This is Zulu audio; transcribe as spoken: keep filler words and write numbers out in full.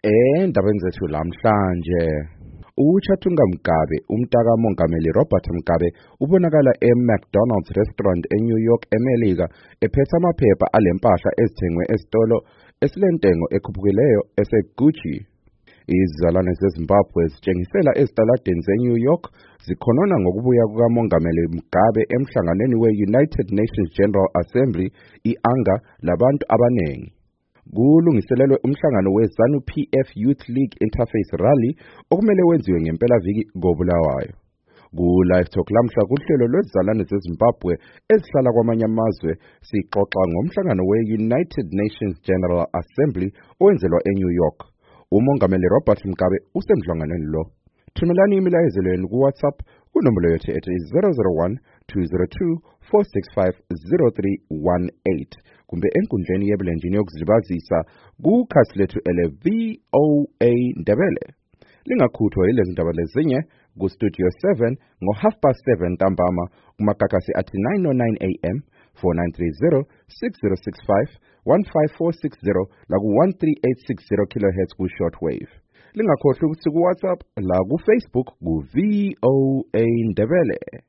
Endabeni zethu lamhlanje uChathunga Mgabe umntaka mongameli Robert Mugabe ubonakala eMcDonald's restaurant eNew York eMelika ephethe amaphepha alempahla ezithengwe esitolo esilentengo ekhuphukileyo eseGucci. Izizalwane zeZimbabwe zitshengisela ezitaladeni zeNew York zikhonona ngokubuya kukamongameli Mugabe emhlanganweni we-United Nations General Assembly i-ANGA labantu abanengi. Kulungiselelwe umhlangano we-ZANU-P F Youth League Interface Rally okumele wenziwe ngempela viki koBulawayo. Ku-Live Talk lamhla kuhlelo lwezizalwane zeZimbabwe ezihlala kwamanye amazwe sixoxa ngomhlangano we-United Nations General Assembly owenzelwa eNew York. Umongameli Robert Mugabe usemhlanganweni lo. Thumelani imilayezo yenu ku-WhatsApp kunombolo yethu ethi zero zero one two zero two four six five zero three one eight kumbe enkundleni yebulenjini yokuzilibazisa kukhasi lethu ele V O A Ndebele. Lingakhuthwa yilezi ndaba lezinye ku-Studio seven ngo half past seven ntambama kumagagasi athi nine oh nine A M four nine three zero six zero six five one five four six zero la ku one three eight six zero kilohertz ku shortwave. Lingakhohlwa ukuthi ku WhatsApp la ku Facebook ku V O A Ndebele.